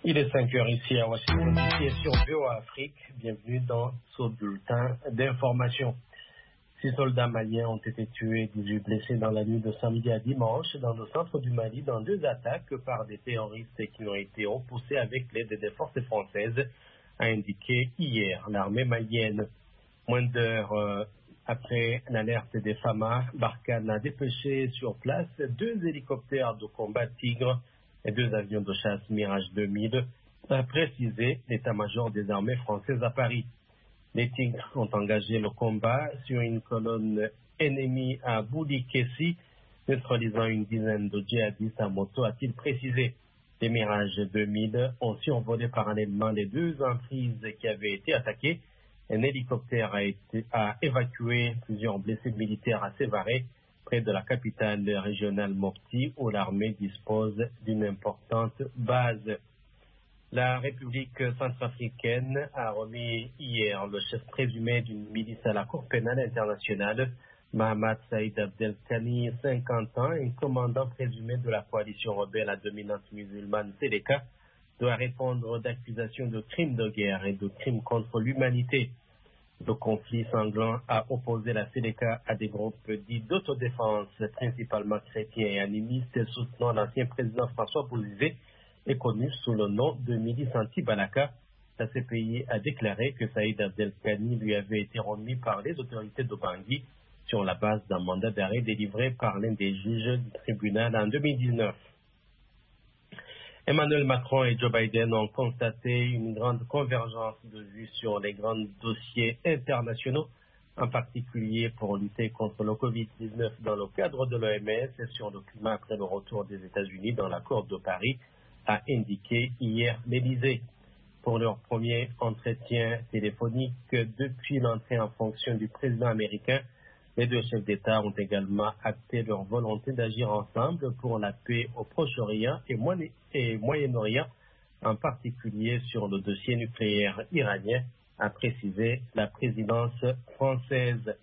Il est 5 heures ici à Washington DC et sur VOA Afrique. Bienvenue dans ce bulletin d'information. 6 soldats maliens ont été tués, 18 blessés dans la nuit de samedi à dimanche dans le centre du Mali dans 2 attaques par des terroristes qui ont été repoussés avec l'aide des forces françaises, a indiqué hier l'armée malienne. Moins d'heures après l'alerte des FAMA, Barkhane a dépêché sur place 2 hélicoptères de combat Tigre et 2 avions de chasse Mirage 2000, a précisé l'état-major des armées françaises à Paris. Les Tigres ont engagé le combat sur une colonne ennemie à Boulikessi, neutralisant une dizaine de djihadistes à moto, a-t-il précisé. Les Mirage 2000 ont survolé parallèlement les 2 emprises qui avaient été attaquées. Un hélicoptère a évacué plusieurs blessés militaires à Sévaré, près de la capitale régionale Mopti, où l'armée dispose d'une importante base. La République centrafricaine a remis hier le chef présumé d'une milice à la Cour pénale internationale, Mahamat Saïd Abdelkani, 50 ans, un commandant présumé de la coalition rebelle à dominante musulmane Séléka, doit répondre d'accusations de crimes de guerre et de crimes contre l'humanité. Le conflit sanglant a opposé la Séléka à des groupes dits d'autodéfense, principalement chrétiens et animistes, soutenant l'ancien président François Bozizé, est connu sous le nom de milice anti-Balaka. La CPI a déclaré que Saïd Abdelkani lui avait été remis par les autorités de Bangui sur la base d'un mandat d'arrêt délivré par l'un des juges du tribunal en 2019. Emmanuel Macron et Joe Biden ont constaté une grande convergence de vues sur les grands dossiers internationaux, en particulier pour lutter contre le Covid-19 dans le cadre de l'OMS et sur le climat après le retour des États-Unis dans l'accord de Paris, a indiqué hier l'Élysée. Pour leur premier entretien téléphonique depuis l'entrée en fonction du président américain, les 2 chefs d'État ont également acté leur volonté d'agir ensemble pour la paix au Proche-Orient et Moyen-Orient, en particulier sur le dossier nucléaire iranien, a précisé la présidence française.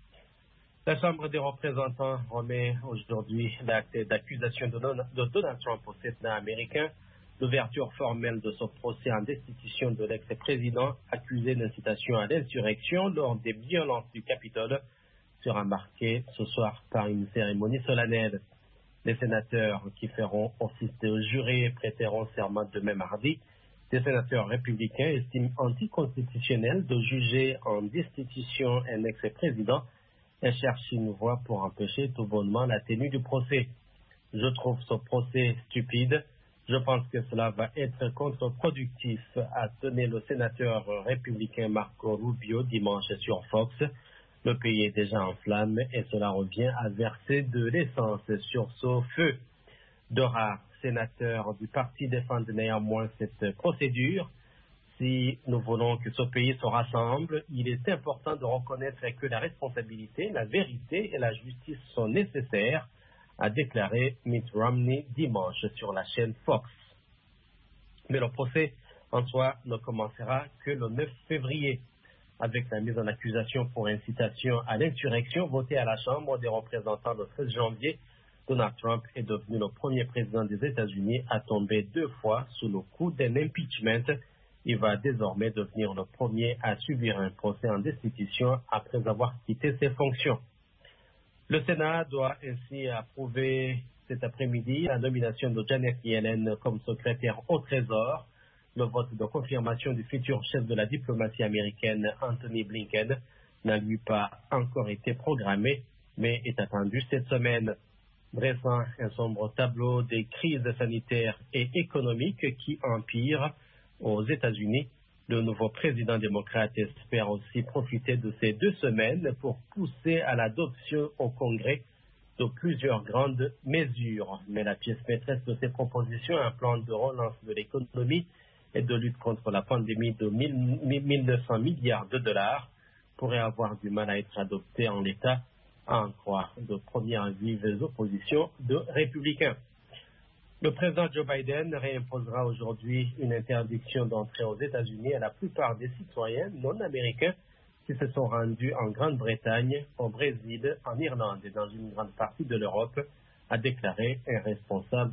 La Chambre des représentants remet aujourd'hui l'acte d'accusation de Donald Trump au Sénat américain. L'ouverture formelle de ce procès en destitution de l'ex-président accusé d'incitation à l'insurrection lors des violences du Capitole sera marquée ce soir par une cérémonie solennelle. Les sénateurs qui feront office de jurés prêteront serment demain mardi. Des sénateurs républicains estiment anticonstitutionnel de juger en destitution un ex-président et cherchent une voie pour empêcher tout bonnement la tenue du procès. Je trouve ce procès stupide. Je pense que cela va être contre-productif, a tenu le sénateur républicain Marco Rubio dimanche sur Fox. Le pays est déjà en flammes et cela revient à verser de l'essence sur ce feu. De rares sénateurs du parti défendent néanmoins cette procédure. Si nous voulons que ce pays se rassemble, il est important de reconnaître que la responsabilité, la vérité et la justice sont nécessaires, a déclaré Mitt Romney dimanche sur la chaîne Fox. Mais le procès en soi ne commencera que le 9 février. Avec la mise en accusation pour incitation à l'insurrection votée à la Chambre des représentants le 13 janvier, Donald Trump est devenu le premier président des États-Unis à tomber 2 fois sous le coup d'un impeachment. Il va désormais devenir le premier à subir un procès en destitution après avoir quitté ses fonctions. Le Sénat doit ainsi approuver cet après-midi la nomination de Janet Yellen comme secrétaire au Trésor. Le vote de confirmation du futur chef de la diplomatie américaine, Anthony Blinken, n'a lui pas encore été programmé, mais est attendu cette semaine. Dressant un sombre tableau des crises sanitaires et économiques qui empirent aux États-Unis, le nouveau président démocrate espère aussi profiter de ces 2 semaines pour pousser à l'adoption au Congrès de plusieurs grandes mesures. Mais la pièce maîtresse de ces propositions, un plan de relance de l'économie et de lutte contre la pandémie de 1900 milliards de dollars, pourrait avoir du mal à être adopté en l'état, à en croire de premières vives oppositions de républicains. Le président Joe Biden réimposera aujourd'hui une interdiction d'entrée aux États-Unis à la plupart des citoyens non américains qui se sont rendus en Grande-Bretagne, au Brésil, en Irlande et dans une grande partie de l'Europe, a déclaré un responsable